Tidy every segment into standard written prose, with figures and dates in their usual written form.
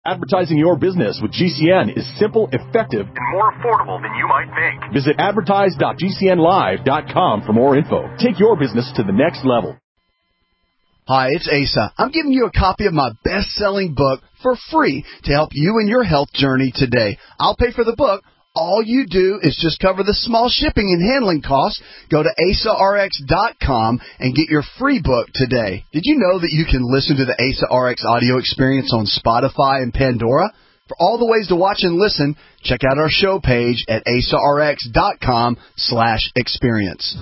Advertising your business with GCN is simple, effective, and more affordable than you might think. Visit advertise.gcnlive.com for more info. Take your business to the next level. Hi, it's Asa. I'm giving you a copy of my best-selling book for free to help you in your health journey today. I'll pay for the book. All you do is just cover the small shipping and handling costs. Go to AsaRx.com and get your free book today. Did you know that you can listen to the Asa RX audio experience on Spotify and Pandora? For all the ways to watch and listen, check out our show page at AsaRx.com/experience.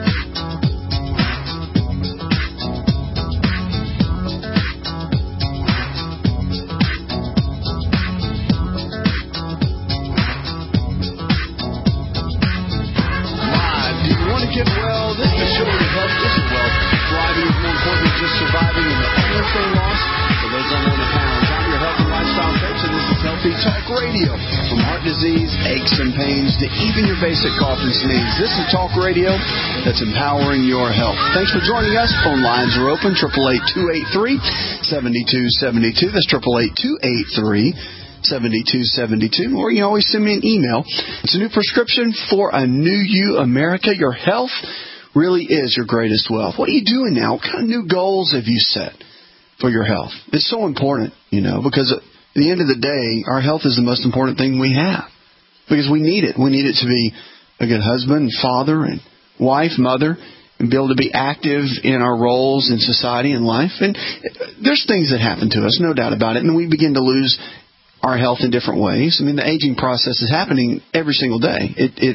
Get well. This is the show to help get you well. Thriving is more important than just surviving, and the only thing lost for those unwanted pounds. I'm your health and lifestyle coach, and this is Healthy Talk Radio. From heart disease, aches and pains, to even your basic cough and sneeze, this is Talk Radio that's empowering your health. Thanks for joining us. Phone lines are open, 888-283-7272. That's 888-283-7272, or you can always send me an email. It's a new prescription for a new you, America. Your health really is your greatest wealth. What are you doing now? What kind of new goals have you set for your health? It's so important, because at the end of the day, our health is the most important thing we have, because we need it. We need it to be a good husband, father, and wife, mother, and be able to be active in our roles in society and life. And there's things that happen to us, no doubt about it, and we begin to lose our health in different ways. I mean, the aging process is happening every single day.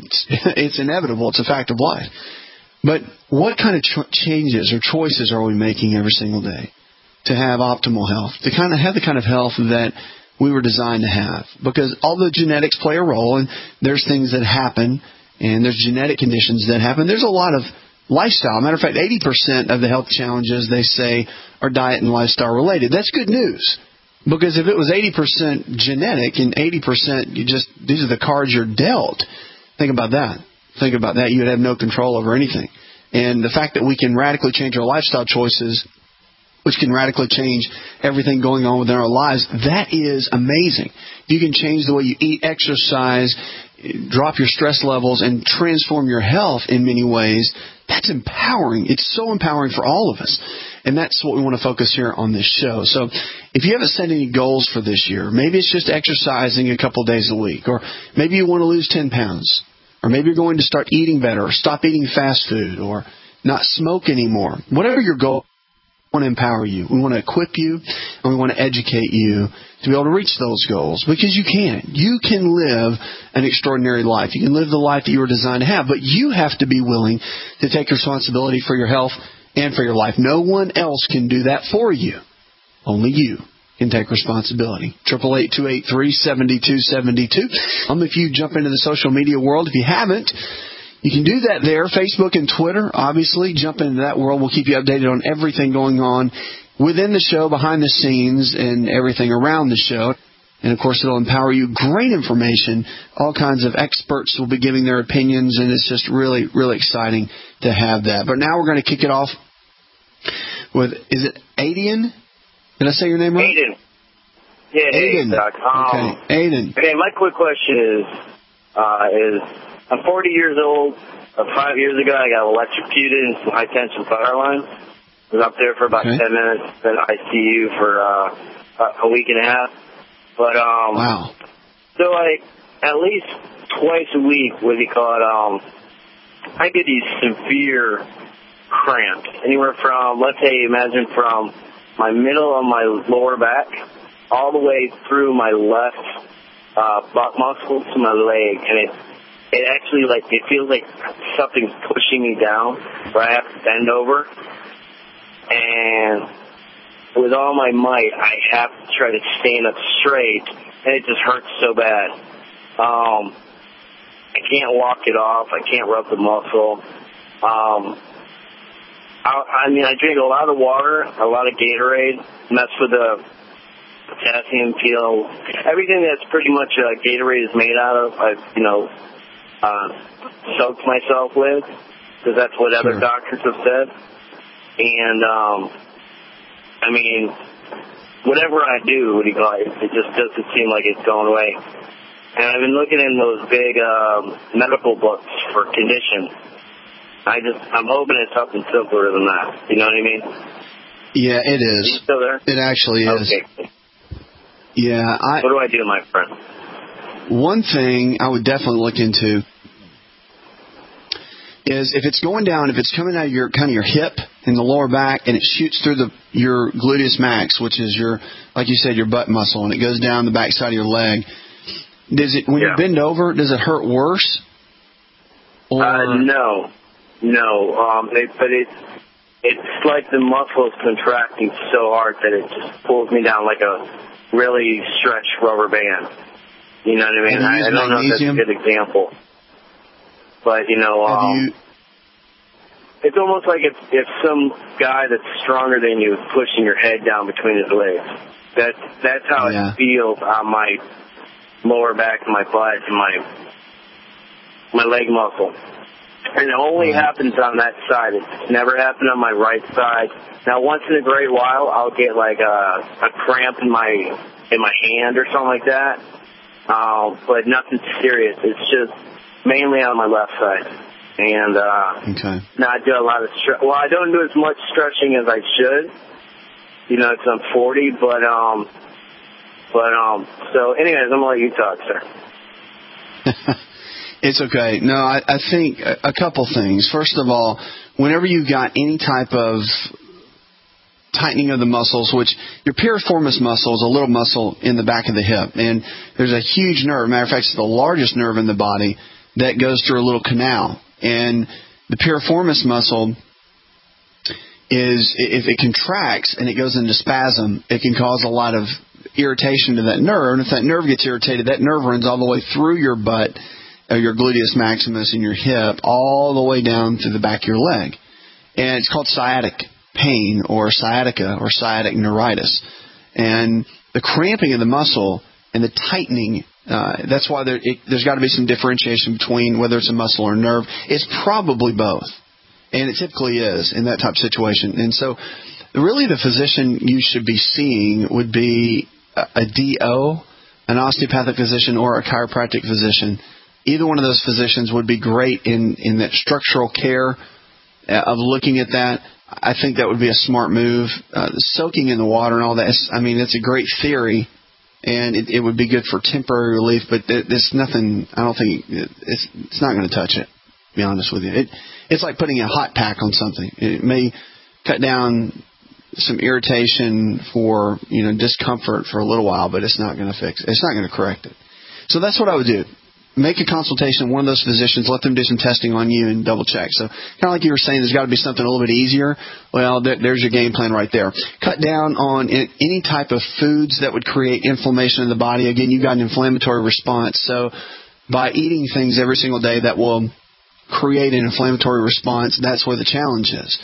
It's inevitable. It's a fact of life. But what kind of changes or choices are we making every single day to have optimal health, to kind of have the kind of health that we were designed to have? Because although genetics play a role, and there's things that happen, and there's genetic conditions that happen, there's a lot of lifestyle. Matter of fact, 80% of the health challenges, they say, are diet and lifestyle related. That's good news. Because if it was 80% genetic and 80% these are the cards you're dealt, think about that. Think about that. You would have no control over anything. And the fact that we can radically change our lifestyle choices, which can radically change everything going on within our lives, that is amazing. You can change the way you eat, exercise, drop your stress levels, and transform your health in many ways. That's empowering. It's so empowering for all of us. And that's what we want to focus here on this show. So if you haven't set any goals for this year, maybe it's just exercising a couple days a week, or maybe you want to lose 10 pounds, or maybe you're going to start eating better, or stop eating fast food, or not smoke anymore. Whatever your goal, we want to empower you. We want to equip you, and we want to educate you to be able to reach those goals, because you can. You can live an extraordinary life. You can live the life that you were designed to have, but you have to be willing to take responsibility for your health and for your life. No one else can do that for you. Only you can take responsibility. 888-283-7272. If you jump into the social media world, if you haven't, you can do that there, Facebook and Twitter. Obviously, jump into that world. We'll keep you updated on everything going on within the show, behind the scenes, and everything around the show. And, of course, it'll empower you. Great information. All kinds of experts will be giving their opinions, and it's just really, really exciting to have that. But now we're going to kick it off with, is it Aiden? Did I say your name right? Aiden. Yeah, Aiden. Okay, Aiden. Okay, my quick question is I'm 40 years old. 5 years ago, I got electrocuted in some high-tension fire line. I was up there for about 10 minutes, then ICU for a week and a half. But, wow. So, at least twice a week, I get these severe cramps. Anywhere from, let's say, imagine from my middle of my lower back all the way through my left butt muscle to my leg. And it actually, it feels like something's pushing me down, where I have to bend over. And with all my might, I have to try to stand up straight, and it just hurts so bad. I can't walk it off. I can't rub the muscle. I drink a lot of water, a lot of Gatorade, and that's for the potassium feel. Everything that's pretty much Gatorade is made out of, I've, soaked myself with, because that's what other doctors have said. And, whatever I do, it just doesn't seem like it's going away. And I've been looking in those big medical books for conditions. I'm hoping it's something simpler than that. You know what I mean? Yeah, it is. Are you still there? It actually is. Okay. Yeah. What do I do, my friend? One thing I would definitely look into is if it's going down, if it's coming out of your hip in the lower back and it shoots through your gluteus max, which is like you said, your butt muscle, and it goes down the back side of your leg. When you bend over, does it hurt worse? Or? No. But it's like the muscle is contracting so hard that it just pulls me down like a really stretched rubber band. You know what I mean? I don't know if that's a good example. But, it's almost like if some guy that's stronger than you is pushing your head down between his legs. That's how it feels on my lower back and my butt and my leg muscle. And it only happens on that side. It's never happened on my right side. Now, once in a great while, I'll get like a cramp in my hand or something like that. But nothing serious. It's just mainly on my left side. And now I do a lot of I don't do as much stretching as I should. Because I'm 40. So anyways, I'm gonna let you talk, sir. It's okay. No, I think a couple things. First of all, whenever you've got any type of tightening of the muscles, which your piriformis muscle is a little muscle in the back of the hip, and there's a huge nerve. Matter of fact, it's the largest nerve in the body that goes through a little canal. And the piriformis muscle if it contracts and it goes into spasm, it can cause a lot of irritation to that nerve. And if that nerve gets irritated, that nerve runs all the way through your butt, your gluteus maximus and your hip, all the way down through the back of your leg. And it's called sciatic pain or sciatica or sciatic neuritis. And the cramping of the muscle and the tightening, that's why there's got to be some differentiation between whether it's a muscle or a nerve. It's probably both. And it typically is in that type of situation. And so really the physician you should be seeing would be a DO, an osteopathic physician, or a chiropractic physician. Either one of those physicians would be great in that structural care of looking at that. I think that would be a smart move. Soaking in the water and all that, it's a great theory, and it would be good for temporary relief, but there's nothing, I don't think, it's not going to touch it, to be honest with you. It's like putting a hot pack on something. It may cut down some irritation for, discomfort for a little while, but it's not going to fix it. It's not going to correct it. So that's what I would do. Make a consultation with one of those physicians. Let them do some testing on you and double check. So kind of like you were saying, there's got to be something a little bit easier. Well, there's your game plan right there. Cut down on any type of foods that would create inflammation in the body. Again, you've got an inflammatory response. So by eating things every single day that will create an inflammatory response, that's where the challenge is.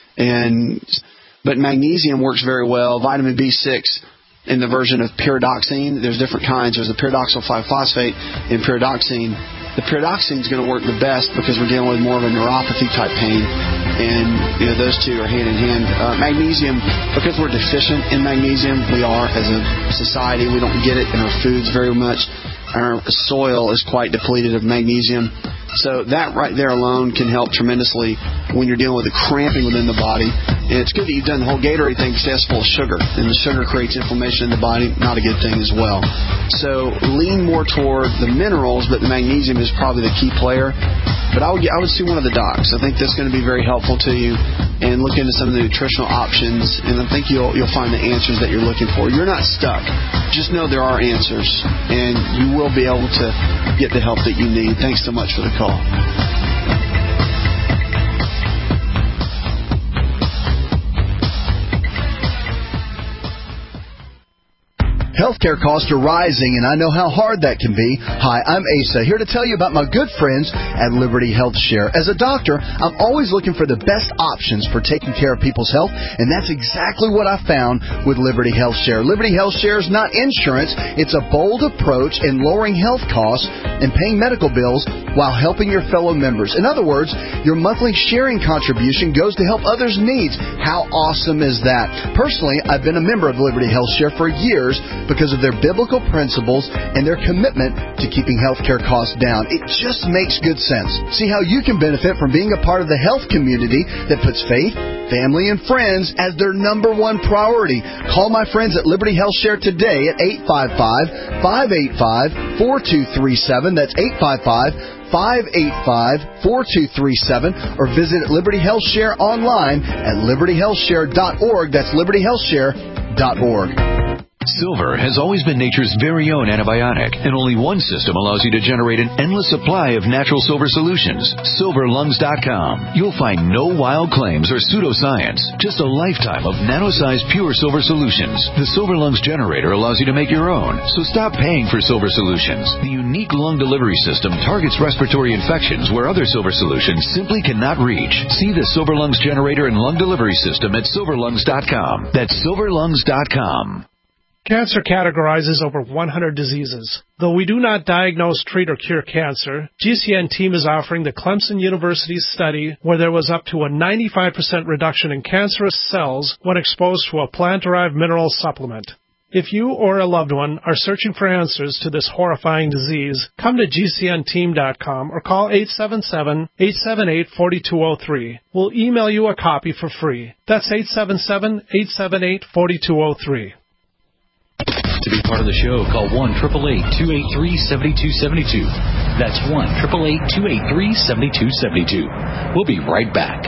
But magnesium works very well. Vitamin B6 in the version of pyridoxine. There's different kinds. There's a pyridoxal 5-phosphate and pyridoxine. The pyridoxine is going to work the best because we're dealing with more of a neuropathy type pain, and those two are hand in hand. Magnesium, because we're deficient in magnesium, we are as a society. We don't get it in our foods very much. Our soil is quite depleted of magnesium. So that right there alone can help tremendously when you're dealing with the cramping within the body. And it's good that you've done the whole Gatorade thing because that's full of sugar. And the sugar creates inflammation in the body. Not a good thing as well. So lean more toward the minerals, but the magnesium is probably the key player. But I would see one of the docs. I think that's going to be very helpful to you. And look into some of the nutritional options. And I think you'll find the answers that you're looking for. You're not stuck. Just know there are answers. And you will be able to get the help that you need. Thanks so much for the call. Healthcare costs are rising, and I know how hard that can be. Hi, I'm Asa, here to tell you about my good friends at Liberty Health Share. As a doctor, I'm always looking for the best options for taking care of people's health, and that's exactly what I found with Liberty Health Share. Liberty Health Share is not insurance. It's a bold approach in lowering health costs and paying medical bills while helping your fellow members. In other words, your monthly sharing contribution goes to help others' needs. How awesome is that? Personally, I've been a member of Liberty Health Share for years because of their biblical principles and their commitment to keeping healthcare costs down. It just makes good sense. See how you can benefit from being a part of the health community that puts faith, family, and friends as their number one priority. Call my friends at Liberty Health Share today at 855-585-4237. That's 855-585-4237, or visit Liberty Health Share online at libertyhealthshare.org. That's libertyhealthshare.org. Silver has always been nature's very own antibiotic, and only one system allows you to generate an endless supply of natural silver solutions. SilverLungs.com. You'll find no wild claims or pseudoscience, just a lifetime of nano-sized pure silver solutions. The Silver Lungs generator allows you to make your own, so stop paying for silver solutions. The unique lung delivery system targets respiratory infections where other silver solutions simply cannot reach. See the Silver Lungs generator and lung delivery system at SilverLungs.com. That's SilverLungs.com. Cancer categorizes over 100 diseases. Though we do not diagnose, treat, or cure cancer, GCN team is offering the Clemson University study where there was up to a 95% reduction in cancerous cells when exposed to a plant-derived mineral supplement. If you or a loved one are searching for answers to this horrifying disease, come to GCNteam.com or call 877-878-4203. We'll email you a copy for free. That's 877-878-4203. To be part of the show, call 1-888-283-7272. That's 1-888-283-7272. We'll be right back.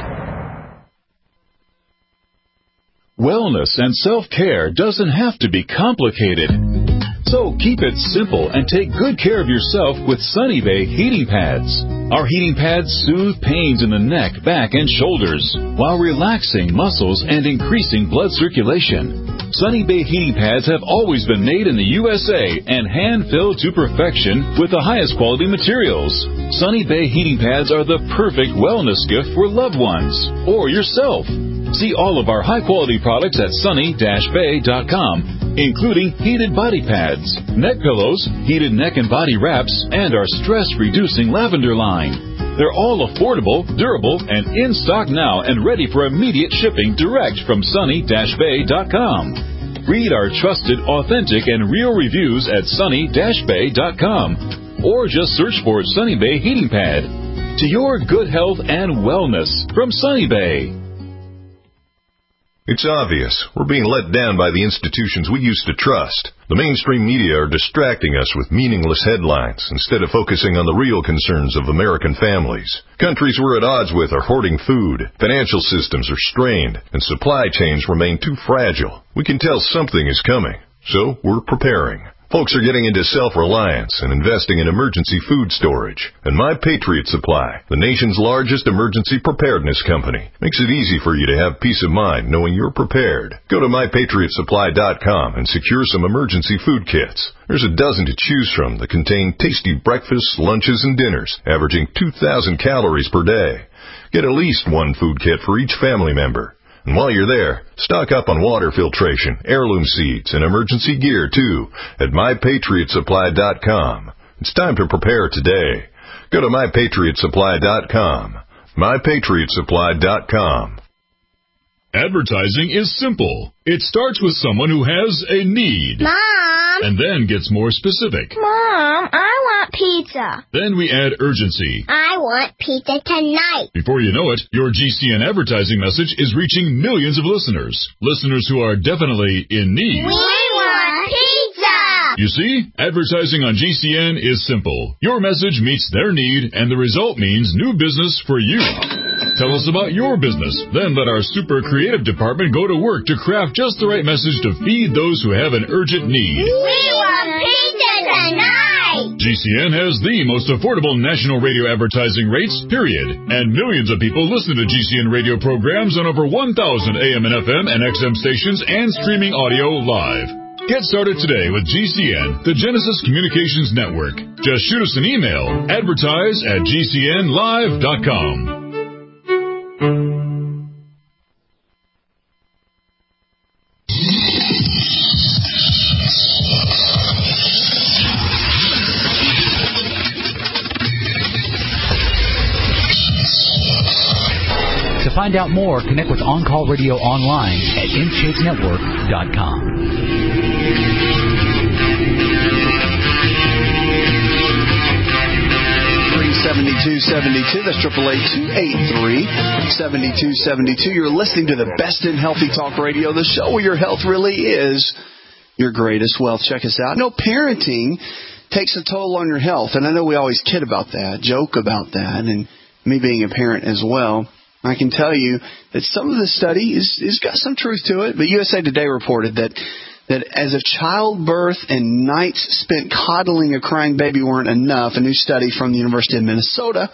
Wellness and self-care doesn't have to be complicated. So keep it simple and take good care of yourself with Sunny Bay heating pads. Our heating pads soothe pains in the neck, back, and shoulders while relaxing muscles and increasing blood circulation. Sunny Bay heating pads have always been made in the USA and hand-filled to perfection with the highest quality materials. Sunny Bay heating pads are the perfect wellness gift for loved ones or yourself. See all of our high-quality products at sunny-bay.com, including heated body pads, neck pillows, heated neck and body wraps, and our stress-reducing lavender line. They're all affordable, durable, and in stock now and ready for immediate shipping direct from sunny-bay.com. Read our trusted, authentic, and real reviews at sunny-bay.com, or just search for Sunny Bay Heating Pad. To your good health and wellness from Sunny Bay. It's obvious. We're being let down by the institutions we used to trust. The mainstream media are distracting us with meaningless headlines instead of focusing on the real concerns of American families. Countries we're at odds with are hoarding food, financial systems are strained, and supply chains remain too fragile. We can tell something is coming, so we're preparing. Folks are getting into self-reliance and investing in emergency food storage. And My Patriot Supply, the nation's largest emergency preparedness company, makes it easy for you to have peace of mind knowing you're prepared. Go to MyPatriotSupply.com and secure some emergency food kits. There's a dozen to choose from that contain tasty breakfasts, lunches, and dinners, averaging 2,000 calories per day. Get at least one food kit for each family member. And while you're there, stock up on water filtration, heirloom seeds, and emergency gear, too, at MyPatriotSupply.com. It's time to prepare today. Go to MyPatriotSupply.com. MyPatriotSupply.com. Advertising is simple. It starts with someone who has a need. Mom! And then gets more specific. Mom, I want pizza. Then we add urgency. I want pizza tonight. Before you know it, your GCN advertising message is reaching millions of listeners. Listeners who are definitely in need. We want pizza! You see, advertising on GCN is simple. Your message meets their need, and the result means new business for you. Tell us about your business. Then let our super creative department go to work to craft just the right message to feed those who have an urgent need. We want pizza tonight! GCN has the most affordable national radio advertising rates, period. And millions of people listen to GCN radio programs on over 1,000 AM and FM and XM stations and streaming audio live. Get started today with GCN, the Genesis Communications Network. Just shoot us an email, advertise@gcnlive.com. find out more, connect with On Call Radio online at InShapeNetwork.com. 7272. That's 888-283-7272. You're listening to the best in healthy talk radio, the show where your health really is your greatest wealth. Check us out. No, parenting takes a toll on your health, and I know we always kid about that, joke about that, and me being a parent as well. I can tell you that some of the study is got some truth to it, but USA Today reported that as if childbirth and nights spent coddling a crying baby weren't enough, a new study from the University of Minnesota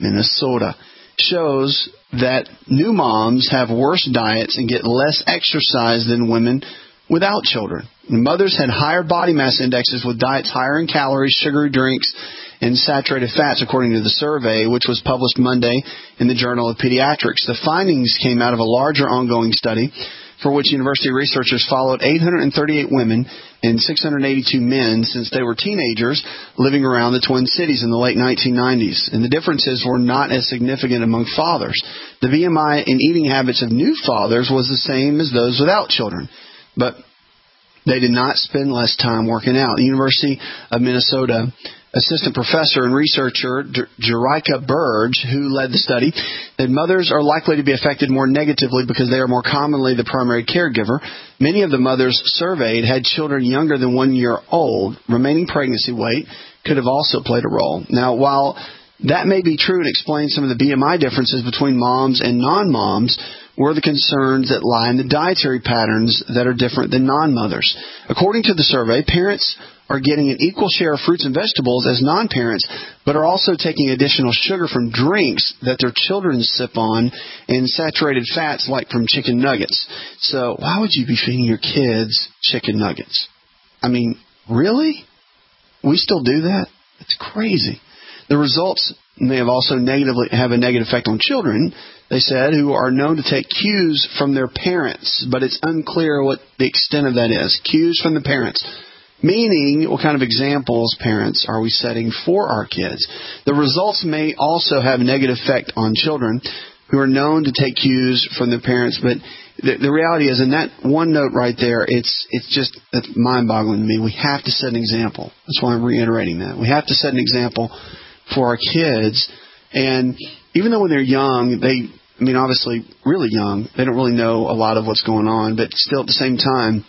shows that new moms have worse diets and get less exercise than women without children. Mothers had higher body mass indexes with diets higher in calories, sugary drinks, and saturated fats, according to the survey, which was published Monday in the Journal of Pediatrics. The findings came out of a larger ongoing study for which university researchers followed 838 women and 682 men since they were teenagers living around the Twin Cities in the late 1990s. And the differences were not as significant among fathers. The BMI and eating habits of new fathers was the same as those without children. But they did not spend less time working out. The University of Minnesota assistant professor and researcher Jericka Burge, who led the study, that mothers are likely to be affected more negatively because they are more commonly the primary caregiver. Many of the mothers surveyed had children younger than 1 year old. Remaining pregnancy weight could have also played a role. Now, while that may be true and explain some of the BMI differences between moms and non-moms, were the concerns that lie in the dietary patterns that are different than non-mothers. According to the survey, parents are getting an equal share of fruits and vegetables as non-parents, but are also taking additional sugar from drinks that their children sip on and saturated fats like from chicken nuggets. So why would you be feeding your kids chicken nuggets? I mean, really? We still do that? It's crazy. The results may have also have a negative effect on children, they said, who are known to take cues from their parents, but it's unclear what the extent of that is. Cues from the parents. Meaning, what kind of examples, parents, are we setting for our kids? The results may also have a negative effect on children who are known to take cues from their parents, but the reality is, in that one note right there, it's mind-boggling to me. We have to set an example. That's why I'm reiterating that. We have to set an example for our kids. And even though when they're young, obviously really young, they don't really know a lot of what's going on, but still at the same time,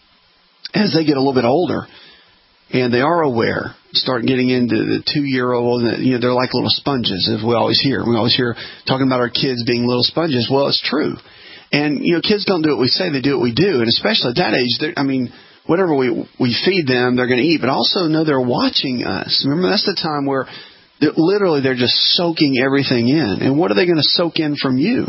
as they get a little bit older and they are aware, start getting into the 2-year-old, they're like little sponges, as we always hear. We always hear talking about our kids being little sponges. Well, it's true. And, kids don't do what we say, they do what we do. And especially at that age, whatever we feed them, they're going to eat. But also know they're watching us. Remember, that's the time where they're just soaking everything in. And what are they going to soak in from you?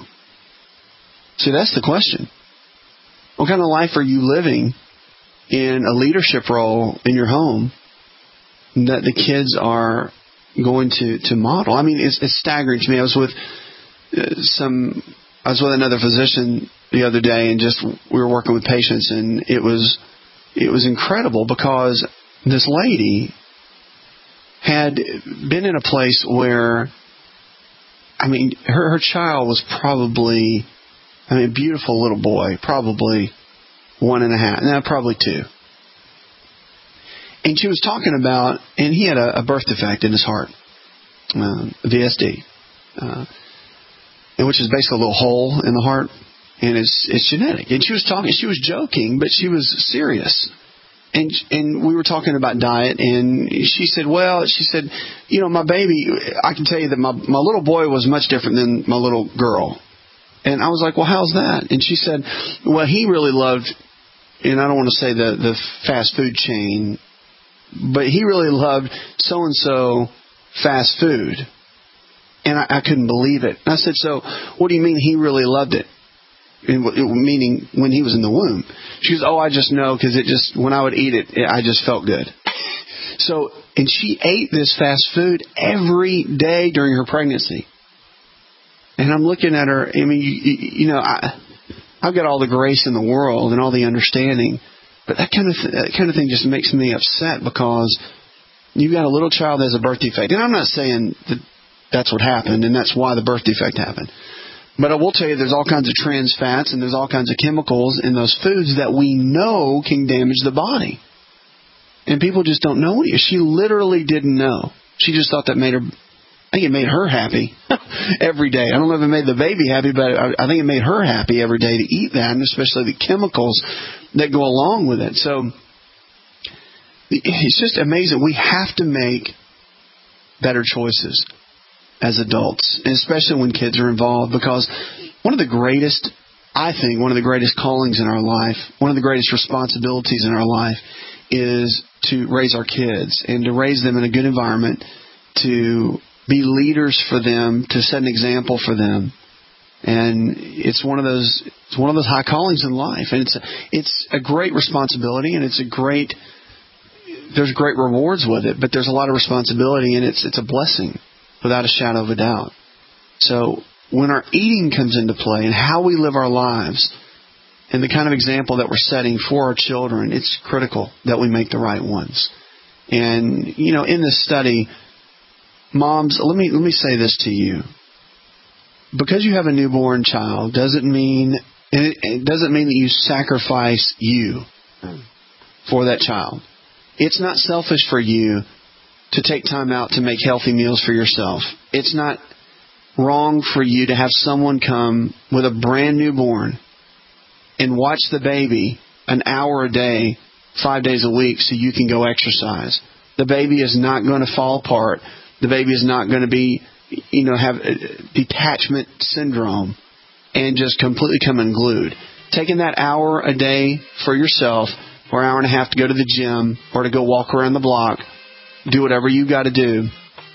See, that's the question. What kind of life are you living in a leadership role in your home that the kids are going to model? It's staggering to me. I was with another physician the other day, and we were working with patients, and it was incredible because this lady had been in a place where, her child was probably, a beautiful little boy, probably 1.5, no, probably 2. And she was talking about, and he had a birth defect in his heart, VSD, which is basically a little hole in the heart, and it's genetic. And she was joking, but she was serious. And we were talking about diet, and she said, my baby, I can tell you that my little boy was much different than my little girl. And I was like, well, how's that? And she said, well, he really loved, and I don't want to say the fast food chain, but he really loved so-and-so fast food. And I couldn't believe it. And I said, so what do you mean he really loved it? Meaning when he was in the womb. She goes, I just know because when I would eat it, I just felt good. So, and she ate this fast food every day during her pregnancy. And I'm looking at her, I've got all the grace in the world and all the understanding, but that kind of thing just makes me upset because you've got a little child that has a birth defect. And I'm not saying that that's what happened and that's why the birth defect happened. But I will tell you, there's all kinds of trans fats and there's all kinds of chemicals in those foods that we know can damage the body. And people just don't know it. She literally didn't know. She just thought that made her, I think it made her happy every day. I don't know if it made the baby happy, but I think it made her happy every day to eat that, and especially the chemicals that go along with it. So it's just amazing. We have to make better choices as adults, and especially when kids are involved, because one of the greatest callings in our life, one of the greatest responsibilities in our life is to raise our kids and to raise them in a good environment, to be leaders for them, to set an example for them. And it's one of those high callings in life, and it's a great responsibility, and there's great rewards with it, but there's a lot of responsibility, and it's a blessing without a shadow of a doubt. So when our eating comes into play and how we live our lives and the kind of example that we're setting for our children, it's critical that we make the right ones. And, in this study, moms, let me say this to you. Because you have a newborn child doesn't mean that you sacrifice you for that child. It's not selfish for you to take time out to make healthy meals for yourself. It's not wrong for you to have someone come with a brand newborn and watch the baby an hour a day, 5 days a week, so you can go exercise. The baby is not going to fall apart. The baby is not going to be, have detachment syndrome and just completely come unglued. Taking that hour a day for yourself, or an hour and a half to go to the gym, or to go walk around the block, do whatever you got to do,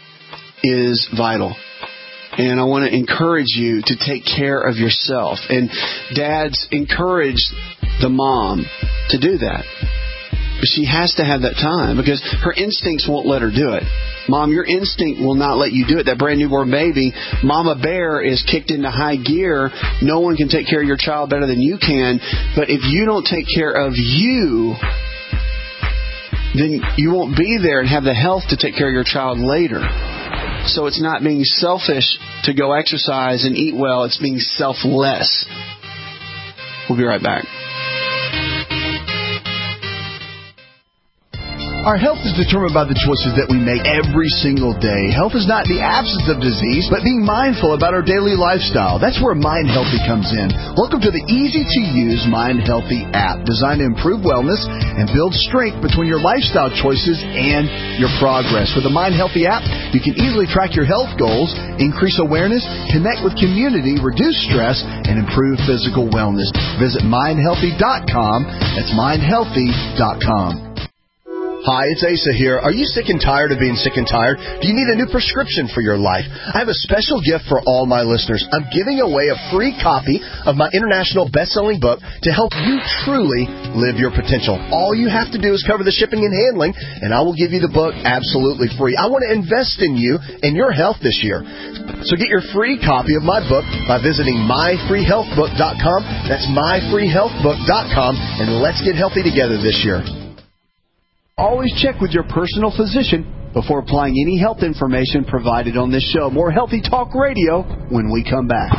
is vital. And I want to encourage you to take care of yourself. And dads, encourage the mom to do that. But she has to have that time, because her instincts won't let her do it. Mom, your instinct will not let you do it. That brand newborn baby, Mama Bear is kicked into high gear. No one can take care of your child better than you can. But if you don't take care of you, then you won't be there and have the health to take care of your child later. So it's not being selfish to go exercise and eat well. It's being selfless. We'll be right back. Our health is determined by the choices that we make every single day. Health is not the absence of disease, but being mindful about our daily lifestyle. That's where Mind Healthy comes in. Welcome to the easy-to-use Mind Healthy app, designed to improve wellness and build strength between your lifestyle choices and your progress. With the Mind Healthy app, you can easily track your health goals, increase awareness, connect with community, reduce stress, and improve physical wellness. Visit mindhealthy.com. That's mindhealthy.com. Hi, it's Asa here. Are you sick and tired of being sick and tired? Do you need a new prescription for your life? I have a special gift for all my listeners. I'm giving away a free copy of my international best-selling book to help you truly live your potential. All you have to do is cover the shipping and handling, and I will give you the book absolutely free. I want to invest in you and your health this year. So get your free copy of my book by visiting myfreehealthbook.com. That's myfreehealthbook.com, and let's get healthy together this year. Always check with your personal physician before applying any health information provided on this show. More Healthy Talk Radio when we come back.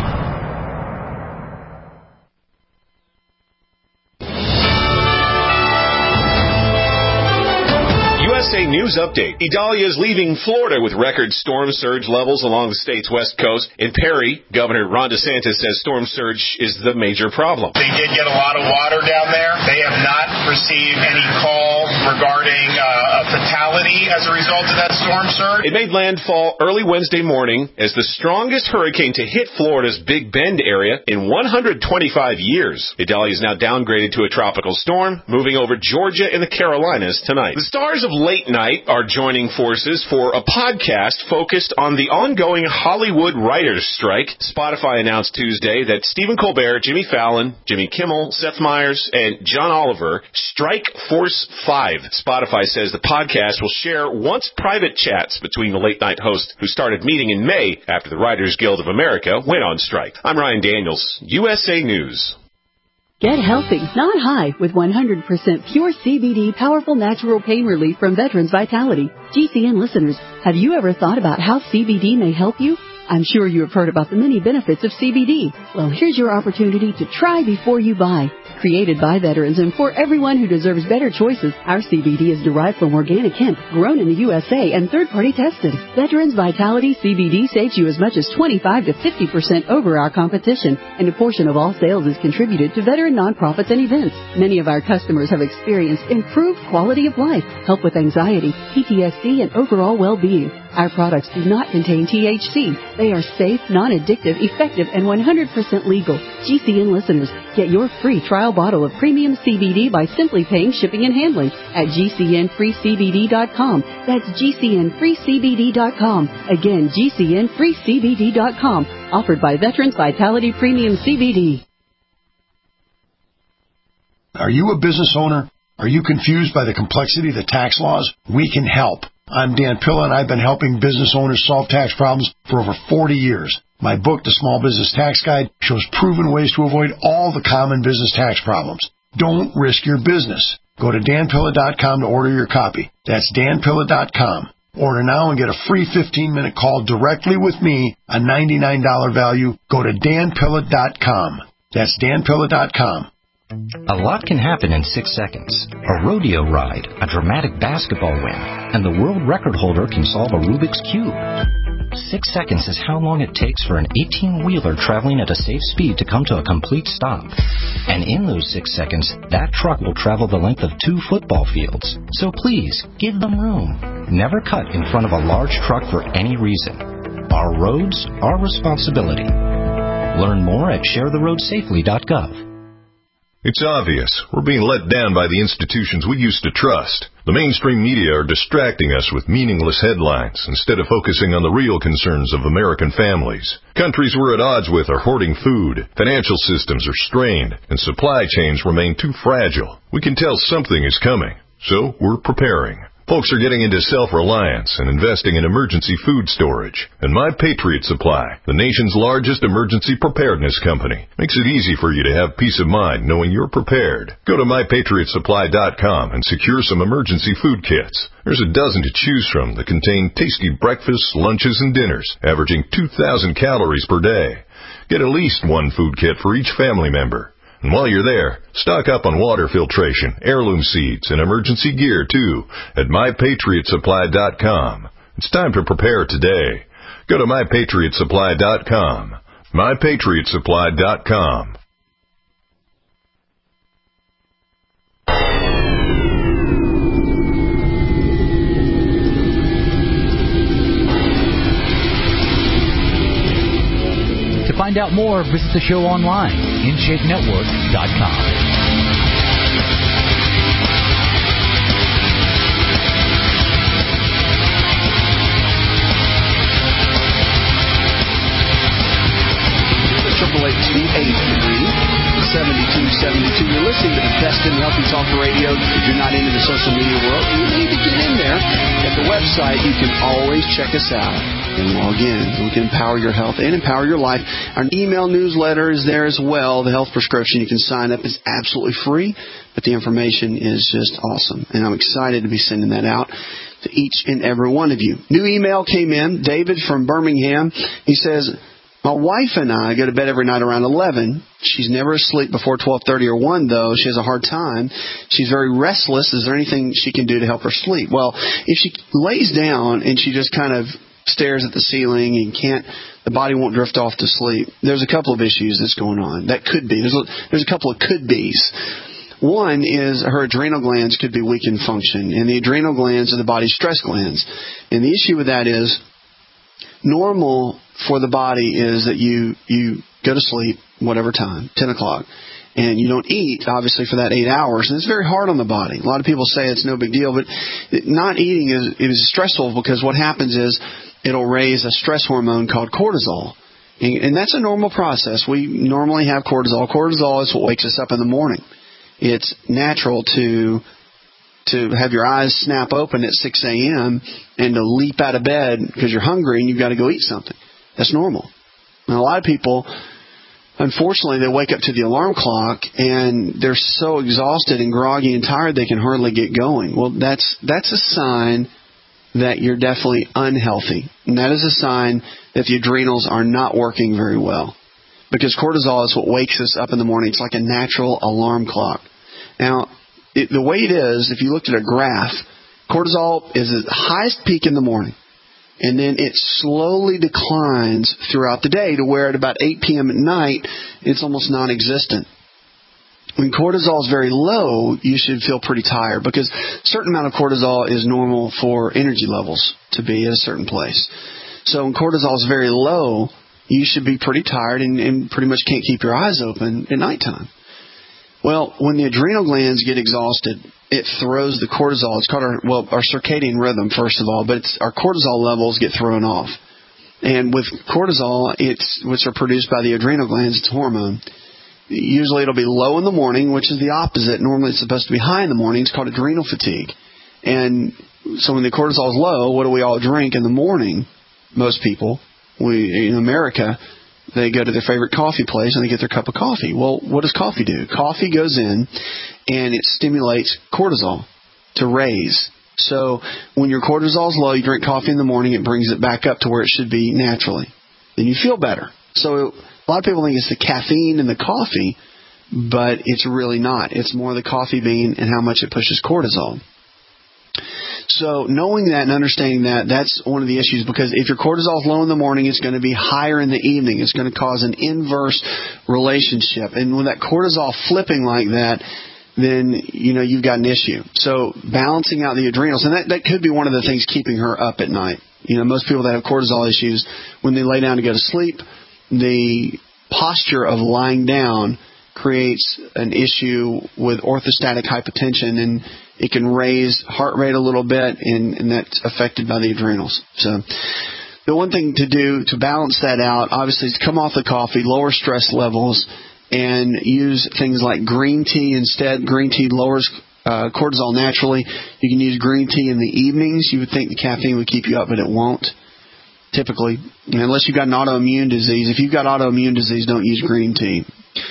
USA News Update. Idalia is leaving Florida with record storm surge levels along the state's west coast. In Perry, Governor Ron DeSantis says storm surge is the major problem. They did get a lot of water down there. They have not received any call regarding a fatality as a result of that storm surge. It made landfall early Wednesday morning as the strongest hurricane to hit Florida's Big Bend area in 125 years. Idalia is now downgraded to a tropical storm, moving over Georgia and the Carolinas tonight. The stars of Late Night are joining forces for a podcast focused on the ongoing Hollywood writers' strike. Spotify announced Tuesday that Stephen Colbert, Jimmy Fallon, Jimmy Kimmel, Seth Meyers, and John Oliver strike Force 5. Spotify says the podcast will share once private chats between the Late Night hosts who started meeting in May after the Writers Guild of America went on strike. I'm Ryan Daniels, USA News. Get healthy, not high, with 100% pure CBD powerful natural pain relief from Veterans Vitality. GCN listeners, have you ever thought about how CBD may help you? I'm sure you have heard about the many benefits of CBD. Well, here's your opportunity to try before you buy. Created by veterans and for everyone who deserves better choices, our CBD is derived from organic hemp, grown in the USA and third-party tested. Veterans Vitality CBD saves you as much as 25 to 50% over our competition, and a portion of all sales is contributed to veteran nonprofits and events. Many of our customers have experienced improved quality of life, help with anxiety, PTSD, and overall well-being. Our products do not contain THC. They are safe, non-addictive, effective, and 100% legal. GCN listeners, get your free trial bottle of premium CBD by simply paying shipping and handling at GCNFreeCBD.com. That's GCNFreeCBD.com. Again, GCNFreeCBD.com. Offered by Veterans Vitality Premium CBD. Are you a business owner? Are you confused by the complexity of the tax laws? We can help. I'm Dan Pilla, and I've been helping business owners solve tax problems for over 40 years. My book, The Small Business Tax Guide, shows proven ways to avoid all the common business tax problems. Don't risk your business. Go to danpilla.com to order your copy. That's danpilla.com. Order now and get a free 15-minute call directly with me, a $99 value. Go to danpilla.com. That's danpilla.com. A lot can happen in 6 seconds. A rodeo ride, a dramatic basketball win, and the world record holder can solve a Rubik's Cube. 6 seconds is how long it takes for an 18-wheeler traveling at a safe speed to come to a complete stop. And in those 6 seconds, that truck will travel the length of 2 football fields. So please, give them room. Never cut in front of a large truck for any reason. Our roads, our responsibility. Learn more at sharetheroadsafely.gov. It's obvious. We're being let down by the institutions we used to trust. The mainstream media are distracting us with meaningless headlines instead of focusing on the real concerns of American families. Countries we're at odds with are hoarding food, financial systems are strained, and supply chains remain too fragile. We can tell something is coming, so we're preparing. Folks are getting into self-reliance and investing in emergency food storage. And My Patriot Supply, the nation's largest emergency preparedness company, makes it easy for you to have peace of mind knowing you're prepared. Go to MyPatriotSupply.com and secure some emergency food kits. There's a dozen to choose from that contain tasty breakfasts, lunches, and dinners, averaging 2,000 calories per day. Get at least one food kit for each family member. And while you're there, stock up on water filtration, heirloom seeds, and emergency gear, too, at MyPatriotSupply.com. It's time to prepare today. Go to MyPatriotSupply.com. MyPatriotSupply.com. To find out more, visit the show online, InShapeNetwork.com. You're listening to the best in healthy talk radio. If you're not into the social media world, you need to get in there. At the website, you can always check us out and log in. We can empower your health and empower your life. Our email newsletter is there as well. The health prescription, you can sign up. It's absolutely free, but the information is just awesome. And I'm excited to be sending that out to each and every one of you. New email came in. David from Birmingham. He says, my wife and I go to bed every night around 11. She's never asleep before 12:30 or 1, though. She has a hard time. She's very restless. Is there anything she can do to help her sleep? Well, if she lays down and she just kind of stares at the ceiling and the body won't drift off to sleep, there's a couple of issues that's going on. That could be. There's a couple of could-bes. One is her adrenal glands could be weak in function, and the adrenal glands are the body's stress glands. And the issue with that is normal for the body is that you go to sleep whatever time, 10 o'clock, and you don't eat, obviously, for that 8 hours. And it's very hard on the body. A lot of people say it's no big deal, but not eating is stressful because what happens is it'll raise a stress hormone called cortisol. And that's a normal process. We normally have cortisol. Cortisol is what wakes us up in the morning. It's natural to have your eyes snap open at 6 a.m. and to leap out of bed because you're hungry and you've got to go eat something. That's normal. And a lot of people, unfortunately, they wake up to the alarm clock and they're so exhausted and groggy and tired they can hardly get going. Well, that's a sign that you're definitely unhealthy. And that is a sign that the adrenals are not working very well. Because cortisol is what wakes us up in the morning. It's like a natural alarm clock. Now, the way it is, if you looked at a graph, cortisol is at the highest peak in the morning. And then it slowly declines throughout the day to where at about 8 p.m. at night, it's almost non-existent. When cortisol is very low, you should feel pretty tired because a certain amount of cortisol is normal for energy levels to be at a certain place. So when cortisol is very low, you should be pretty tired and pretty much can't keep your eyes open at nighttime. Well, when the adrenal glands get exhausted, it throws the cortisol. It's called our circadian rhythm, first of all, but our cortisol levels get thrown off. And with cortisol, which are produced by the adrenal glands, it's a hormone. Usually it'll be low in the morning, which is the opposite. Normally it's supposed to be high in the morning. It's called adrenal fatigue. And so when the cortisol is low, what do we all drink in the morning? Most people, in America, they go to their favorite coffee place and they get their cup of coffee. Well, what does coffee do? Coffee goes in and it stimulates cortisol to raise. So when your cortisol is low, you drink coffee in the morning, it brings it back up to where it should be naturally. Then you feel better. So a lot of people think it's the caffeine in the coffee, but it's really not. It's more the coffee bean and how much it pushes cortisol. So knowing that and understanding that, that's one of the issues, because if your cortisol is low in the morning, it's going to be higher in the evening. It's going to cause an inverse relationship. And with that cortisol flipping like that, then, you've got an issue. So balancing out the adrenals, and that could be one of the things keeping her up at night. Most people that have cortisol issues, when they lay down to go to sleep, the posture of lying down creates an issue with orthostatic hypotension, and it can raise heart rate a little bit, and that's affected by the adrenals. So the one thing to do to balance that out, obviously, is come off the coffee, lower stress levels, and use things like green tea instead. Green tea lowers cortisol naturally. You can use green tea in the evenings. You would think the caffeine would keep you up, but it won't. Typically, unless you've got an autoimmune disease. If you've got autoimmune disease, don't use green tea.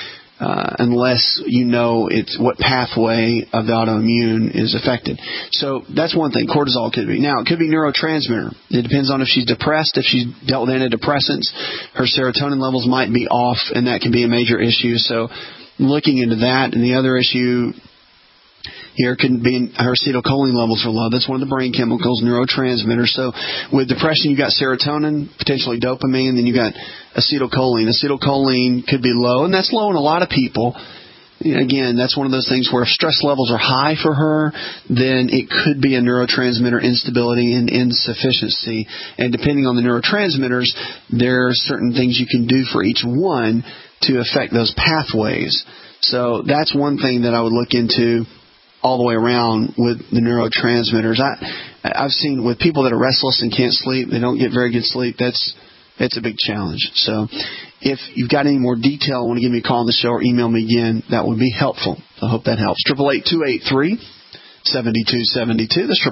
Unless you know it's what pathway of the autoimmune is affected. So that's one thing cortisol could be. Now, it could be neurotransmitter. It depends on if she's depressed. If she's dealt with antidepressants, her serotonin levels might be off, and that can be a major issue. So looking into that. And the other issue here can be her acetylcholine levels are low. That's one of the brain chemicals, neurotransmitters. So with depression, you've got serotonin, potentially dopamine, then you've got acetylcholine. Acetylcholine could be low, and that's low in a lot of people. Again, that's one of those things where if stress levels are high for her, then it could be a neurotransmitter instability and insufficiency. And depending on the neurotransmitters, there are certain things you can do for each one to affect those pathways. So that's one thing that I would look into all the way around with the neurotransmitters. I've seen with people that are restless and can't sleep, they don't get very good sleep. That's a big challenge. So if you've got any more detail, want to give me a call on the show or email me again, that would be helpful. I hope that helps. 888-283-7272. That's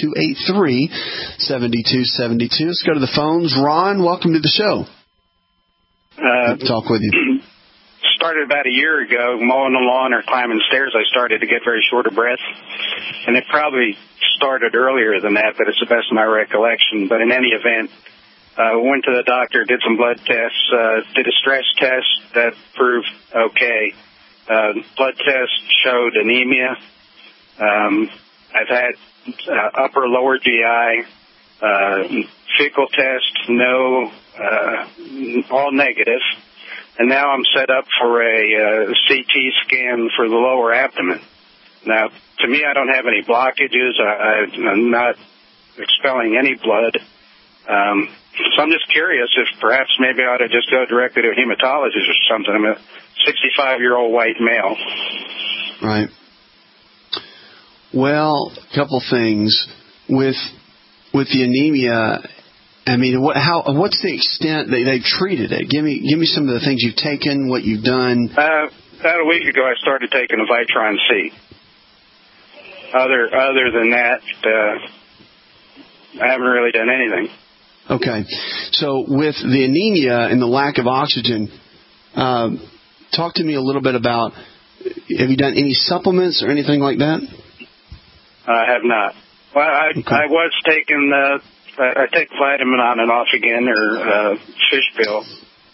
888-283-7272. Let's go to the phones. Ron, welcome to the show. Talk with you. Started about a year ago, mowing the lawn or climbing stairs. I started to get very short of breath, and it probably started earlier than that, but it's the best of my recollection. But in any event, went to the doctor, did some blood tests, did a stress test that proved okay. Blood test showed anemia. I've had upper lower GI, fecal test, no, all negative. And now I'm set up for a CT scan for the lower abdomen. Now, to me, I don't have any blockages. I'm not expelling any blood. So I'm just curious if perhaps maybe I ought to just go directly to a hematologist or something. I'm a 65-year-old white male. Right. Well, a couple things. With the anemia, I mean, what's the extent that they've treated it? Give me some of the things you've taken, what you've done. About a week ago, I started taking a Vitron C. Other than that, I haven't really done anything. Okay. So with the anemia and the lack of oxygen, talk to me a little bit about, have you done any supplements or anything like that? I have not. Well, I was taking, I take vitamin on and off again, or fish pill,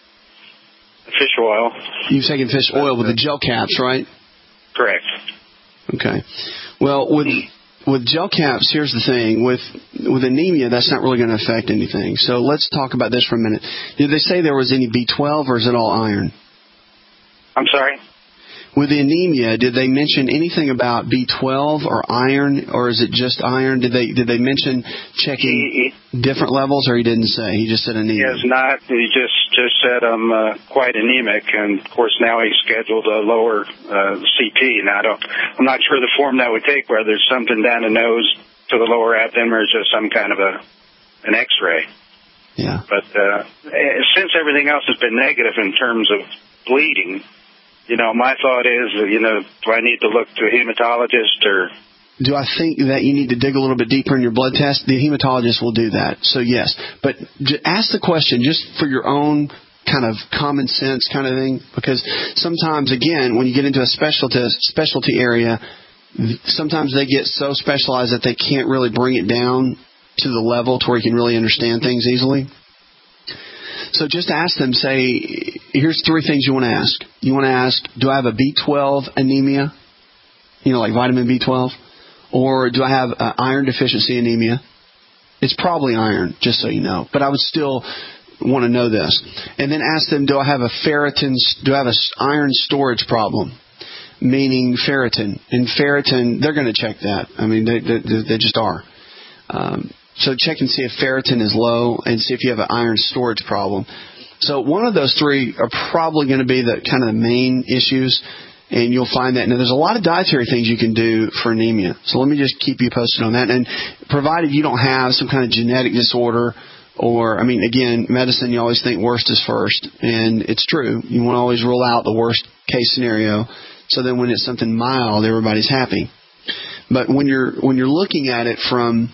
fish oil. You've taken fish oil with the gel caps, right? Correct. Okay. Well, with gel caps, here's the thing. With anemia, that's not really going to affect anything. So let's talk about this for a minute. Did they say there was any B12, or is it all iron? I'm sorry? With the anemia, did they mention anything about B12 or iron, or is it just iron? Did they mention checking different levels, or he didn't say? He just said anemia. He has not. He just said I'm quite anemic, and of course now he's scheduled a lower CT. Now I'm not sure the form that would take, whether it's something down the nose to the lower abdomen, or just some kind of an X-ray. Yeah. But since everything else has been negative in terms of bleeding. My thought is, do I need to look to a hematologist or? Do I think that you need to dig a little bit deeper in your blood test? The hematologist will do that. So yes, but ask the question just for your own kind of common sense kind of thing, because sometimes, again, when you get into a specialty area, sometimes they get so specialized that they can't really bring it down to the level to where you can really understand things easily. So just ask them, say, here's 3 things you want to ask. You want to ask, do I have a B12 anemia? Like vitamin B12? Or do I have iron deficiency anemia? It's probably iron, just so you know. But I would still want to know this. And then ask them, do I have an iron storage problem? Meaning ferritin. And ferritin, they're going to check that. I mean, they just are. So check and see if ferritin is low and see if you have an iron storage problem. So one of those 3 are probably going to be the kind of the main issues, and you'll find that. Now, there's a lot of dietary things you can do for anemia. So let me just keep you posted on that. And provided you don't have some kind of genetic disorder or, again, medicine, you always think worst is first. And it's true. You want to always rule out the worst case scenario. So then when it's something mild, everybody's happy. But when you're looking at it from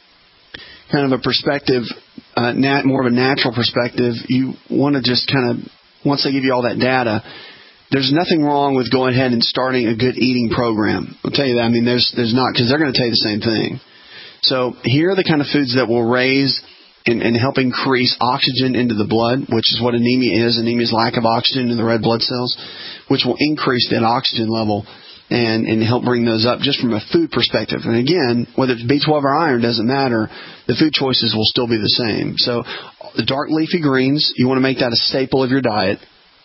kind of a perspective, more of a natural perspective, you want to just kind of, once they give you all that data, there's nothing wrong with going ahead and starting a good eating program. I'll tell you that. There's not, because they're going to tell you the same thing. So here are the kind of foods that will raise and help increase oxygen into the blood, which is what anemia is. Anemia is lack of oxygen in the red blood cells, which will increase that oxygen level and help bring those up just from a food perspective. And again, whether it's B12 or iron, doesn't matter. The food choices will still be the same. So the dark leafy greens, you want to make that a staple of your diet.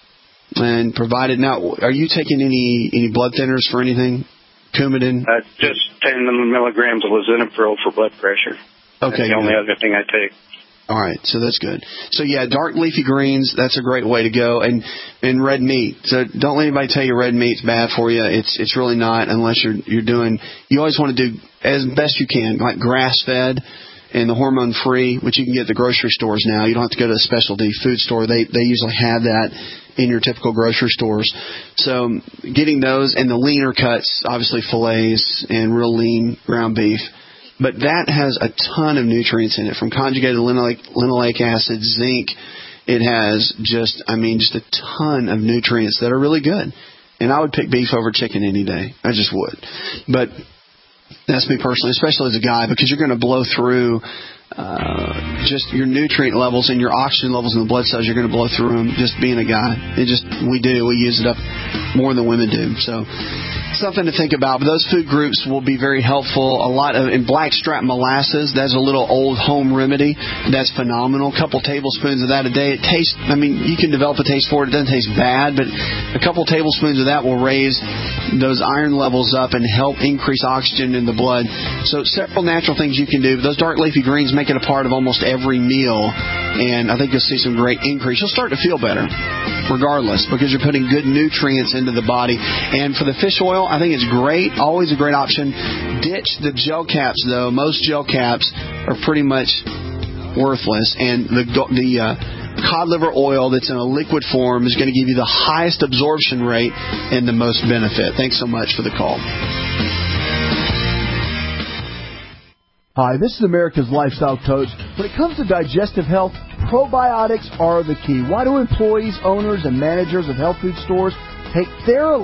And provided, now, are you taking any blood thinners for anything? Coumadin? Just 10 milligrams of lisinopril for blood pressure. Okay. That's the only other thing I take. All right, so that's good. So yeah, dark leafy greens, that's a great way to go. And red meat. So don't let anybody tell you red meat's bad for you. It's really not, unless you're doing, you always want to do as best you can, like grass fed and the hormone free, which you can get at the grocery stores now. You don't have to go to a specialty food store. They usually have that in your typical grocery stores. So getting those, and the leaner cuts, obviously fillets and real lean ground beef. But that has a ton of nutrients in it, from conjugated linoleic acid, zinc. It has just a ton of nutrients that are really good. And I would pick beef over chicken any day. I just would. But that's me personally, especially as a guy, because you're going to blow through just your nutrient levels and your oxygen levels in the blood cells. You're going to blow through them just being a guy. We use it up more than women do. So something to think about. But those food groups will be very helpful. In blackstrap molasses, that's a little old home remedy. That's phenomenal. A couple tablespoons of that a day. It tastes, you can develop a taste for it. It doesn't taste bad, but a couple tablespoons of that will raise those iron levels up and help increase oxygen in the blood. So several natural things you can do. Those dark leafy greens make it a part of almost every meal, and I think you'll see some great increase. You'll start to feel better regardless, because you're putting good nutrients into the body. And for the fish oil, I think it's great, always a great option. Ditch the gel caps, though. Most gel caps are pretty much worthless, and the cod liver oil that's in a liquid form is going to give you the highest absorption rate and the most benefit. Thanks so much for the call. Hi, this is America's Lifestyle Coach. When it comes to digestive health, probiotics are the key. Why do employees, owners, and managers of health food stores take Theralac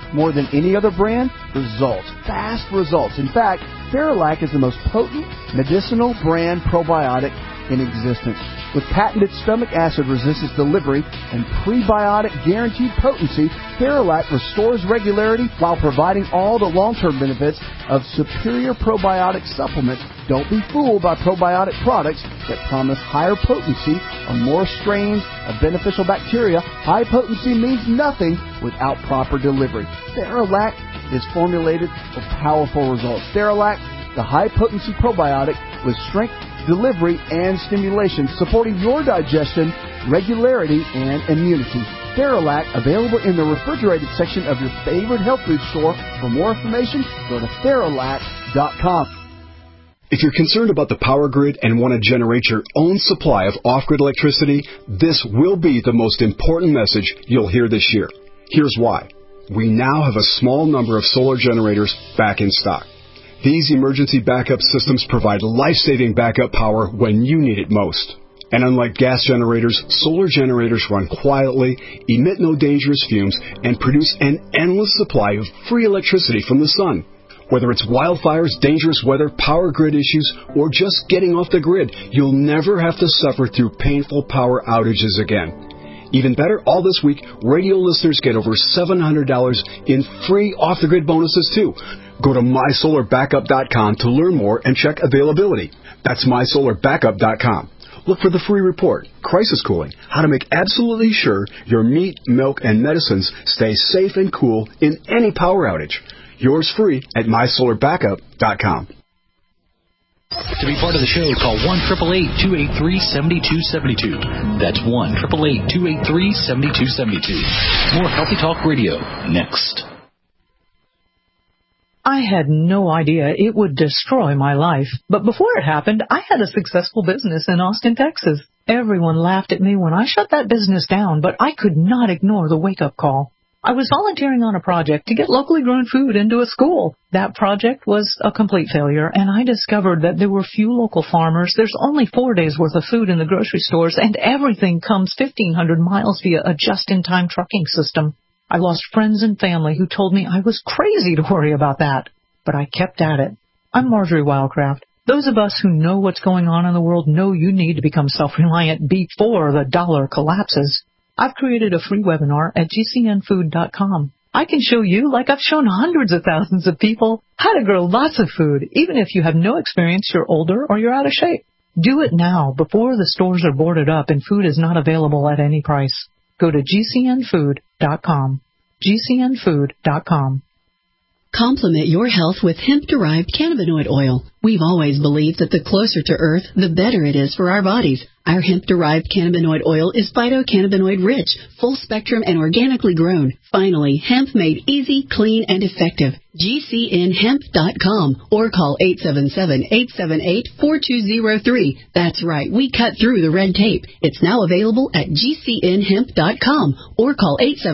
more than any other brand? Results. Fast results. In fact, Theralac is the most potent medicinal brand probiotic in existence. With patented stomach acid resistance delivery and prebiotic guaranteed potency, Theralac restores regularity while providing all the long-term benefits of superior probiotic supplements. Don't be fooled by probiotic products that promise higher potency or more strains of beneficial bacteria. High potency means nothing without proper delivery. Theralac is formulated for powerful results. Theralac, the high-potency probiotic with strength, delivery, and stimulation, supporting your digestion, regularity, and immunity. Theralac, available in the refrigerated section of your favorite health food store. For more information, go to Theralac.com. If you're concerned about the power grid and want to generate your own supply of off-grid electricity, this will be the most important message you'll hear this year. Here's why. We now have a small number of solar generators back in stock. These emergency backup systems provide life-saving backup power when you need it most. And unlike gas generators, solar generators run quietly, emit no dangerous fumes, and produce an endless supply of free electricity from the sun. Whether it's wildfires, dangerous weather, power grid issues, or just getting off the grid, you'll never have to suffer through painful power outages again. Even better, all this week, radio listeners get over $700 in free off-the-grid bonuses, too. Go to MySolarBackup.com to learn more and check availability. That's MySolarBackup.com. Look for the free report, Crisis Cooling, how to make absolutely sure your meat, milk, and medicines stay safe and cool in any power outage. Yours free at MySolarBackup.com. To be part of the show, call 1-888-283-7272. That's 1-888-283-7272. More Healthy Talk Radio next. I had no idea it would destroy my life. But before it happened, I had a successful business in Austin, Texas. Everyone laughed at me when I shut that business down, but I could not ignore the wake-up call. I was volunteering on a project to get locally grown food into a school. That project was a complete failure, and I discovered that there were few local farmers. There's only 4 days' worth of food in the grocery stores, and everything comes 1,500 miles via a just-in-time trucking system. I lost friends and family who told me I was crazy to worry about that. But I kept at it. I'm Marjorie Wildcraft. Those of us who know what's going on in the world know you need to become self-reliant before the dollar collapses. I've created a free webinar at GCNfood.com. I can show you, like I've shown hundreds of thousands of people, how to grow lots of food, even if you have no experience, you're older, or you're out of shape. Do it now, before the stores are boarded up and food is not available at any price. Go to GCNfood.com. GCNfood.com. Complement your health with hemp-derived cannabinoid oil. We've always believed that the closer to Earth, the better it is for our bodies. Our hemp-derived cannabinoid oil is phytocannabinoid-rich, full-spectrum, and organically grown. Finally, hemp made easy, clean, and effective. GCNhemp.com or call 877-878-4203. That's right, we cut through the red tape. It's now available at GCNhemp.com or call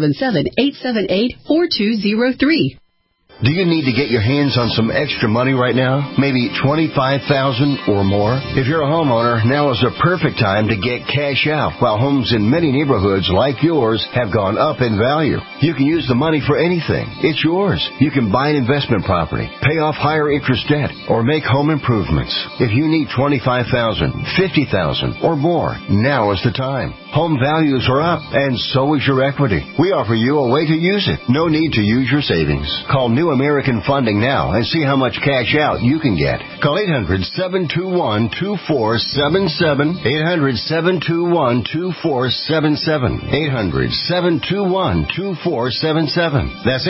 877-878-4203. Do you need to get your hands on some extra money right now? Maybe $25,000 or more? If you're a homeowner, now is the perfect time to get cash out while homes in many neighborhoods like yours have gone up in value. You can use the money for anything. It's yours. You can buy an investment property, pay off higher interest debt, or make home improvements. If you need $25,000, $50,000, or more, now is the time. Home values are up, and so is your equity. We offer you a way to use it. No need to use your savings. Call New American Funding now and see how much cash out you can get. Call 800-721-2477. 800-721-2477. 800-721-2477. That's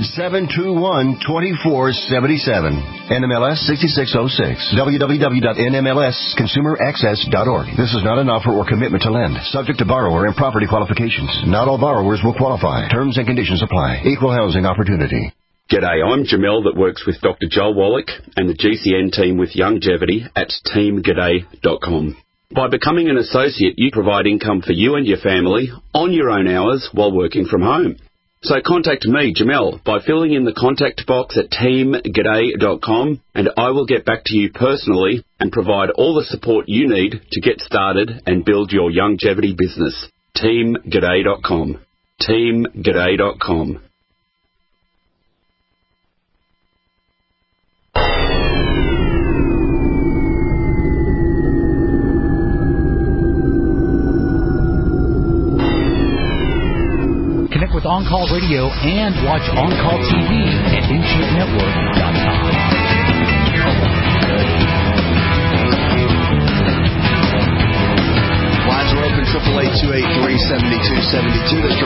800-721-2477. NMLS 6606. www.nmlsconsumeraccess.org. This is not an offer or commitment to lend. Subject to borrower and property qualifications. Not all borrowers will qualify. Terms and conditions apply. Equal housing opportunity. G'day, I'm Jamel that works with Dr. Joel Wallach and the GCN team with Longevity at teamg'day.com. By becoming an associate, you provide income for you and your family on your own hours while working from home. So contact me, Jamel, by filling in the contact box at teamg'day.com, and I will get back to you personally and provide all the support you need to get started and build your longevity business. teamg'day.com. teamg'day.com. On Call Radio and watch On Call TV at InShapeNetwork.com. Lines are open, 888-283-7272. That's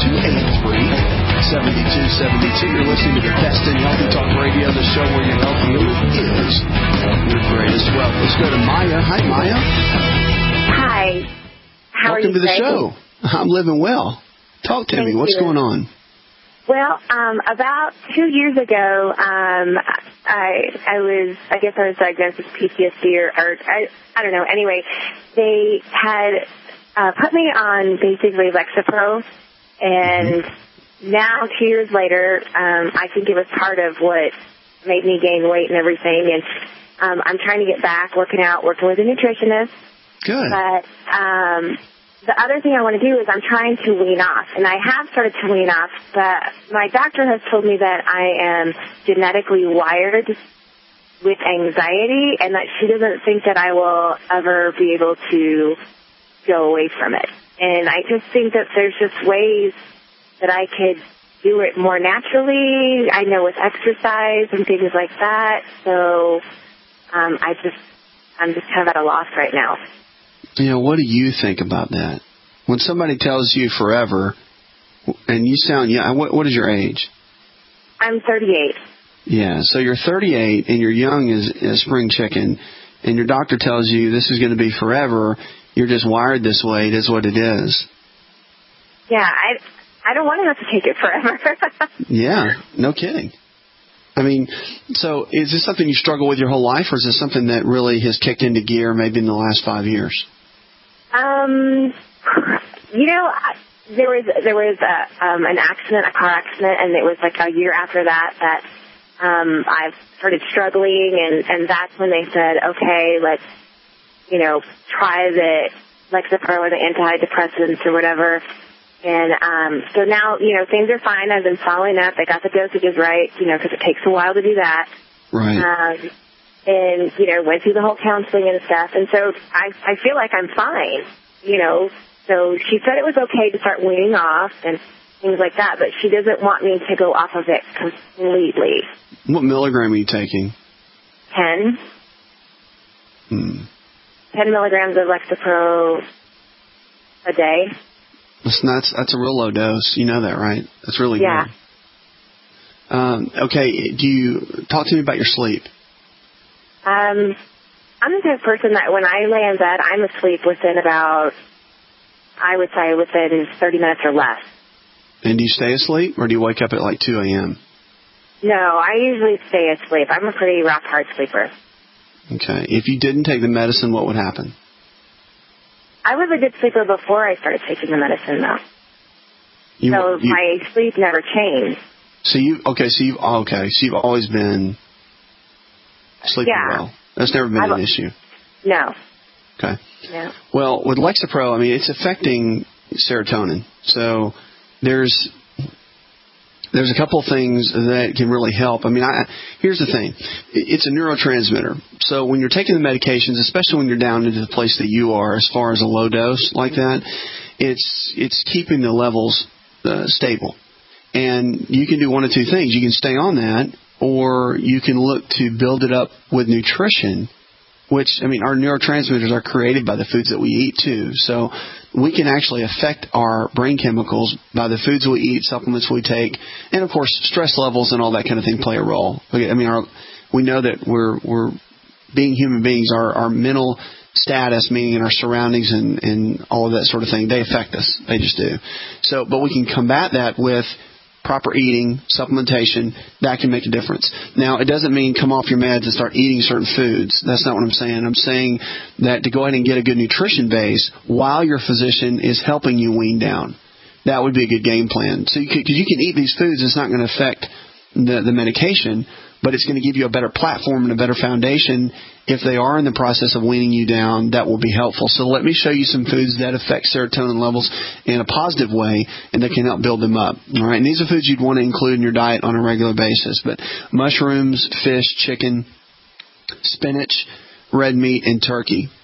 888-283-7272. You're listening to the Best in Healthy Talk Radio, the show where your health really is your greatest wealth. Let's go to Maya. Hi, Maya. Hi. How Welcome are you to the today? show. I'm living well. Talk to me. What's going on? Well, about 2 years ago, I guess I was diagnosed with PTSD or I don't know. Anyway, they had put me on basically Lexapro, and now 2 years later, I think it was part of what made me gain weight and everything, and I'm trying to get back, working with a nutritionist. Good. But the other thing I want to do is I'm trying to wean off, and I have started to wean off, but my doctor has told me that I am genetically wired with anxiety and that she doesn't think that I will ever be able to go away from it. And I just think that there's just ways that I could do it more naturally. I know with exercise and things like that. So I'm just kind of at a loss right now. What do you think about that? When somebody tells you forever, and you sound young, what is your age? I'm 38. Yeah, so you're 38 and you're young as a spring chicken, and your doctor tells you this is going to be forever. You're just wired this way. It is what it is. Yeah, I don't want to have to take it forever. Yeah, no kidding. I mean, so is this something you struggle with your whole life, or is this something that really has kicked into gear maybe in the last 5 years? There was an accident, a car accident, and it was like a year after that I started struggling, and that's when they said, okay, let's, try the Lexapro or the antidepressants or whatever. And so now, things are fine. I've been following up. I got the dosages right, because it takes a while to do that. Right. And, went through the whole counseling and stuff. And so I feel like I'm fine, So she said it was okay to start weaning off and things like that, but she doesn't want me to go off of it completely. What milligram are you taking? 10. 10 milligrams of Lexapro a day. That's a real low dose. You know that, right? That's really good. Okay, do you talk to me about your sleep? I'm the type of person that when I lay in bed, I'm asleep within about, I would say, within 30 minutes or less. And do you stay asleep, or do you wake up at like 2 a.m.? No, I usually stay asleep. I'm a pretty rock hard sleeper. Okay. If you didn't take the medicine, what would happen? I was a good sleeper before I started taking the medicine, though. My sleep never changed. So you've always been sleeping well. That's never been an issue. No. Okay. No. Well, with Lexapro, it's affecting serotonin. So there's a couple of things that can really help. Here's the thing. It's a neurotransmitter. So when you're taking the medications, especially when you're down into the place that you are as far as a low dose like that, it's keeping the levels stable. And you can do one of two things. You can stay on that, or you can look to build it up with nutrition, which, our neurotransmitters are created by the foods that we eat too. So we can actually affect our brain chemicals by the foods we eat, supplements we take, and of course stress levels and all that kind of thing play a role. We know that we're being human beings, our mental status, meaning in our surroundings and all of that sort of thing, they affect us. They just do. So, but we can combat that with proper eating, supplementation. That can make a difference. Now, it doesn't mean come off your meds and start eating certain foods. That's not what I'm saying. I'm saying that to go ahead and get a good nutrition base while your physician is helping you wean down. That would be a good game plan. So because you can eat these foods, it's not going to affect the medication, but it's going to give you a better platform and a better foundation. If they are in the process of weaning you down, that will be helpful. So let me show you some foods that affect serotonin levels in a positive way and that can help build them up. All right, and these are foods you'd want to include in your diet on a regular basis. But mushrooms, fish, chicken, spinach, red meat, and turkey.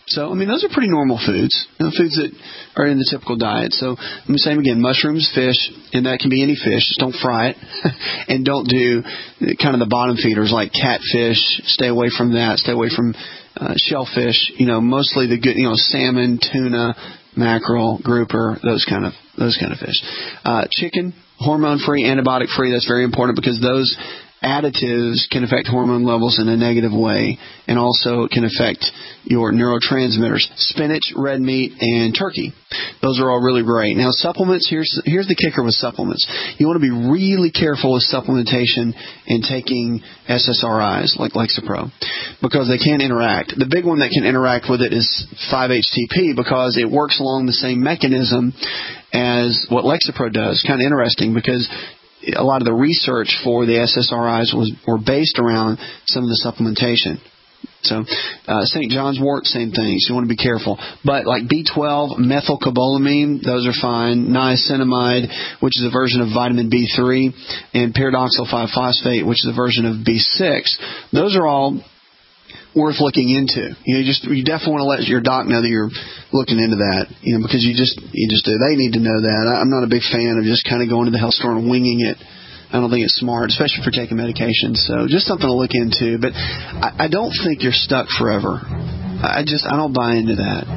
So, I mean, those are pretty normal foods, foods that are in the typical diet. So, I'm saying again, mushrooms, fish, and that can be any fish. Just don't fry it. And don't do kind of the bottom feeders like catfish. Stay away from that. Stay away from shellfish. Mostly the good, salmon, tuna, mackerel, grouper, those kind of fish. Chicken, hormone-free, antibiotic-free. That's very important because those additives can affect hormone levels in a negative way, and also can affect your neurotransmitters. Spinach, red meat, and turkey. Those are all really great. Now, supplements, here's the kicker with supplements. You want to be really careful with supplementation and taking SSRIs like Lexapro because they can interact. The big one that can interact with it is 5-HTP because it works along the same mechanism as what Lexapro does. Kind of interesting because a lot of the research for the SSRIs were based around some of the supplementation. So, St. John's wort, same thing. So you want to be careful. But like B12, methylcobalamin, those are fine. Niacinamide, which is a version of vitamin B3, and pyridoxal 5-phosphate, which is a version of B6. Those are all worth looking into. You definitely want to let your doc know that you're looking into that, because you just do. They need to know that. I'm not a big fan of just kind of going to the health store and winging it. I don't think it's smart, especially for taking medications. So just something to look into. But I don't think you're stuck forever. I don't buy into that.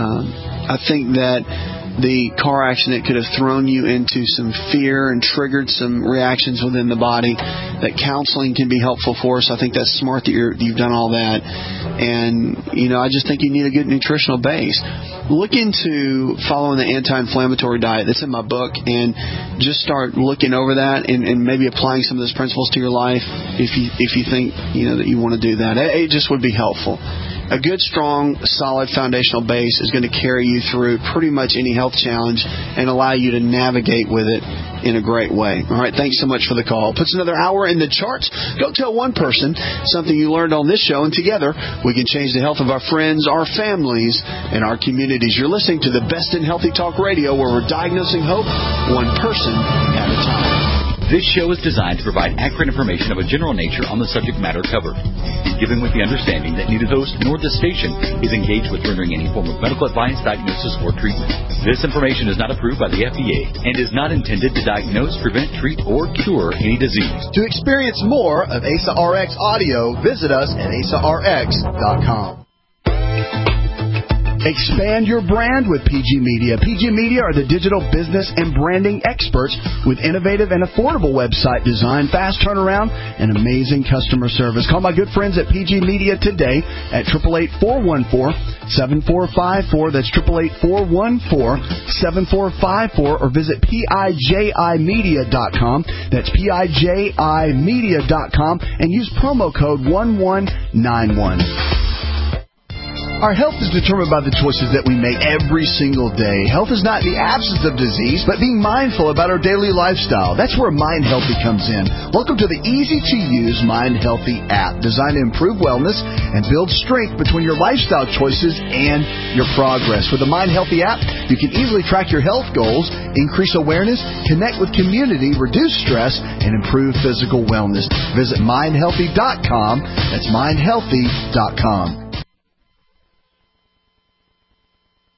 I think that the car accident could have thrown you into some fear and triggered some reactions within the body, that counseling can be helpful for us. I think that's smart that you've done all that. And, I just think you need a good nutritional base. Look into following the anti-inflammatory diet that's in my book and just start looking over that and maybe applying some of those principles to your life if you think, that you want to do that. It just would be helpful. A good, strong, solid foundational base is going to carry you through pretty much any health challenge and allow you to navigate with it in a great way. All right, thanks so much for the call. Puts another hour in the charts. Go tell one person something you learned on this show, and together we can change the health of our friends, our families, and our communities. You're listening to the best in Healthy Talk Radio, where we're diagnosing hope one person at a time. This show is designed to provide accurate information of a general nature on the subject matter covered, and given with the understanding that neither host nor the station is engaged with rendering any form of medical advice, diagnosis, or treatment. This information is not approved by the FDA and is not intended to diagnose, prevent, treat, or cure any disease. To experience more of Asa RX audio, visit us at asarx.com. Expand your brand with PG Media. PG Media are the digital business and branding experts with innovative and affordable website design, fast turnaround, and amazing customer service. Call my good friends at PG Media today at 888-414-7454. That's 888-414-7454, or visit PIJImedia.com. That's PIJImedia.com, and use promo code 1191. Our health is determined by the choices that we make every single day. Health is not the absence of disease, but being mindful about our daily lifestyle. That's where Mind Healthy comes in. Welcome to the easy-to-use Mind Healthy app, designed to improve wellness and build strength between your lifestyle choices and your progress. With the Mind Healthy app, you can easily track your health goals, increase awareness, connect with community, reduce stress, and improve physical wellness. Visit mindhealthy.com. That's mindhealthy.com.